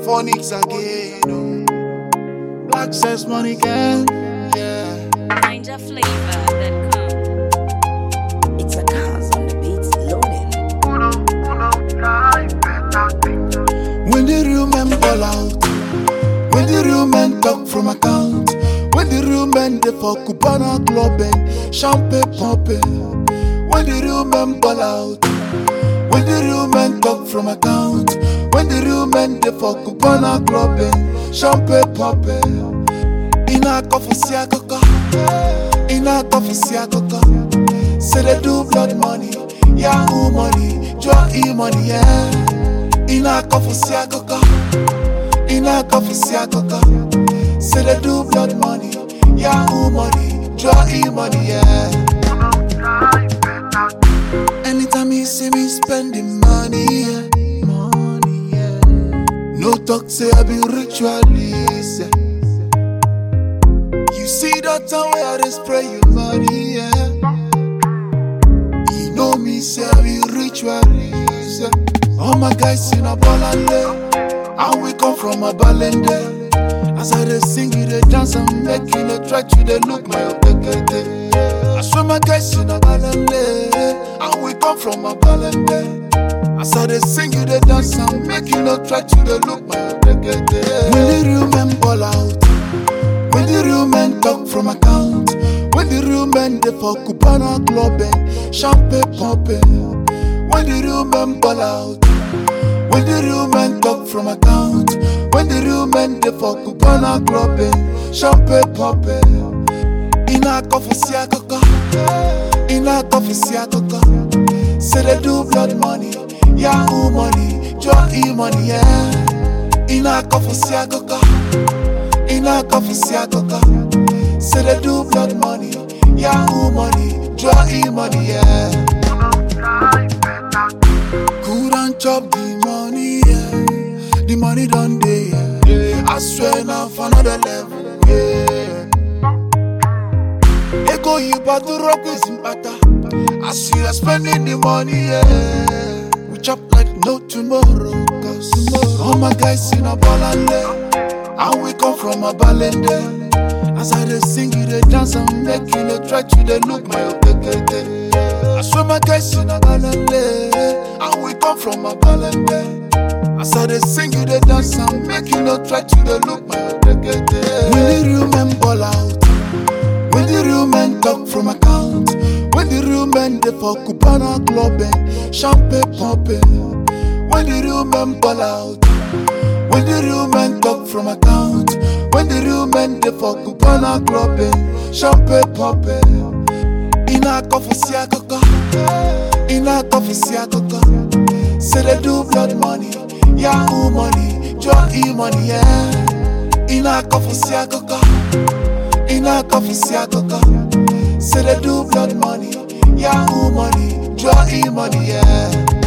Phonics again. Black says money can, yeah. Find a flavor that comes. It's a cause on the beats loading. When the real men ball out, when the real men talk from account, when the real men they for Cubana clubbing, champagne popping. When the real men ball out, when the real men talk from account, when the real men they for Cubana clubbing, champagne popping. Ina coffee siakoko, ina coffee siakoko. Say they do blood money, Yahoo money, Joe money, yeah. Ina coffee siakoko, ina coffee siakoko. Say they do blood money, Yahoo money, Joe money, yeah. Anytime you see me spending money, yeah. Money, yeah. No talk say I be ritualist, yeah. You see that time where I just spray you money, yeah. You know me say I be ritualist, yeah. All my guys in a ballande, and we come from a ballande. As I dey sing, you dey dance and make you dey try to dey look my opekete. I swear my guys in a ballande, and we come from a ballande. As I dey sing, you dey dance and make you dey try to dey look my opekete. When the real men ball out, when the real men talk from account, when the real men they for Cubana clubbing, champagne popping. When the real men ball out, when the real men talk from account, when the real men they for Cubana clubbing, champagne popping. Ina coffee siakoko, ina coffee siakoko. Say they do blood money, Yahoo money, Joe money, yeah. Ina coffee siakoko, ina coffee siakoko. Say they do blood money, Yahoo money, Joe money, yeah. Couldn't chop the money, yeah. The money done day, yeah. I swear now for another level, yeah. Ego you about to rock with Zimbata. I see you spending the money, yeah. We chop like no tomorrow, cause tomorrow all my guys in a ballande, and we come from a ballande. As I dey sing, you dey dance and make you dey try to dey look my opekete. I swear my guys in a ballande, and we come from a ballande. As I dey sing, you dey dance and make you dey try to dey look my opekete. When the real men ball out, when the real men talk from account, when the real men they for Cubana clubbing, champagne popping. When the real men ball out, when the real men talk from account, when the real men they for Cubana clubbing, champagne popping. Ina coffee siakoko, ina coffee siakoko. Say they do blood money, Yahoo money, Joe money, yeah. Ina coffee siakoko, ina coffee siakoko. Say they do blood money, Yahoo money, Joe money, yeah.